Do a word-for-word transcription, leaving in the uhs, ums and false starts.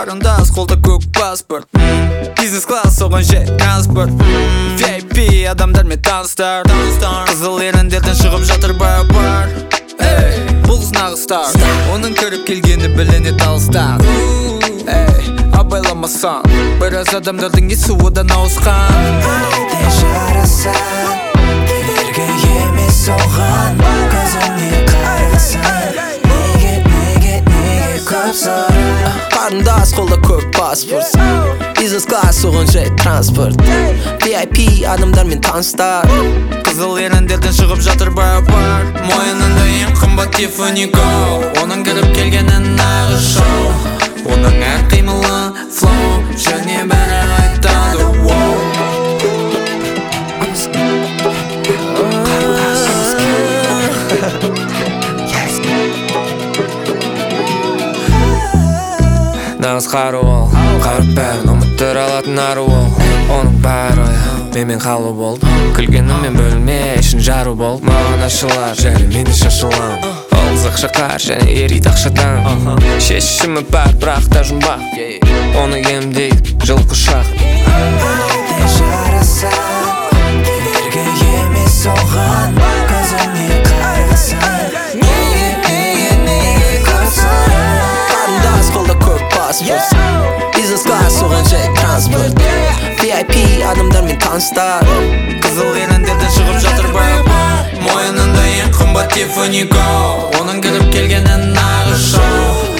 Қарындас қолда көк паспорт, бизнес класс оған жет транспорт, ви ай пи адамдармен таныстар, қызыл еріндерден шығып жатыр бар-бар. Бұл қыз нағыз стар, оның көріп келгені біліне алыстан. Абайламасаң, біраз адамдардың есі одан ауысқан. Жарасаң, кедергі емес оған, көзіңе қарасаң, неге, неге, неге көп сұрақ. Қарындас қолда көк паспорт, бизнес класс оған жет транспорт, ви ай пи адамдармен таныстар, қызыл еріндерден шығып жатыр бар-бар. Мойынында ең қымбат Tiffany Go, оның кіріп келгені нағыз шоу. Оның әр қимылы flow, және бәрі айтады wow. Нағыз қару ол, қарып бәрін ұмыттыр алатын ару ол. Оның бәрі ойы, менмен қалу болды. Күлгеніммен бөлме ішін жару болды. Маған ашылар, және мені шашылам. Олзық шақар, және ерейді ақшадан. Шешімі бар, бірақ та жұмбақ. Оны емдейді, жыл құшақ. Жарасаң, кедергі емес оған, көзіңе қарасаң, неге, неге, неге көп сұрақ. Қарындас қолда көк паспорт, бизнес класс оған жет транспорт, ви ай пи адамдармен таныстар, қызыл еріндерден шығып жатыр бар-бар. Мойынында ең қымбат Tiffany Go, оның кіріп келгені нағыз шоу.